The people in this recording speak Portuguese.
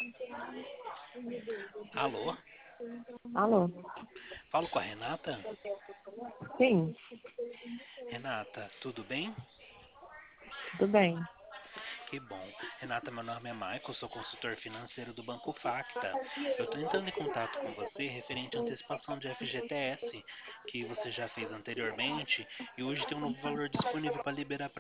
Alô? Alô? Falo com a Renata? Sim, Renata, tudo bem? tudo bem. Que bom. Renata, meu nome é Michael, sou consultor financeiro do Banco Facta. Eu estou entrando em contato com você referente à antecipação de FGTS, que você já fez anteriormente e hoje tem um novo valor disponível para liberar para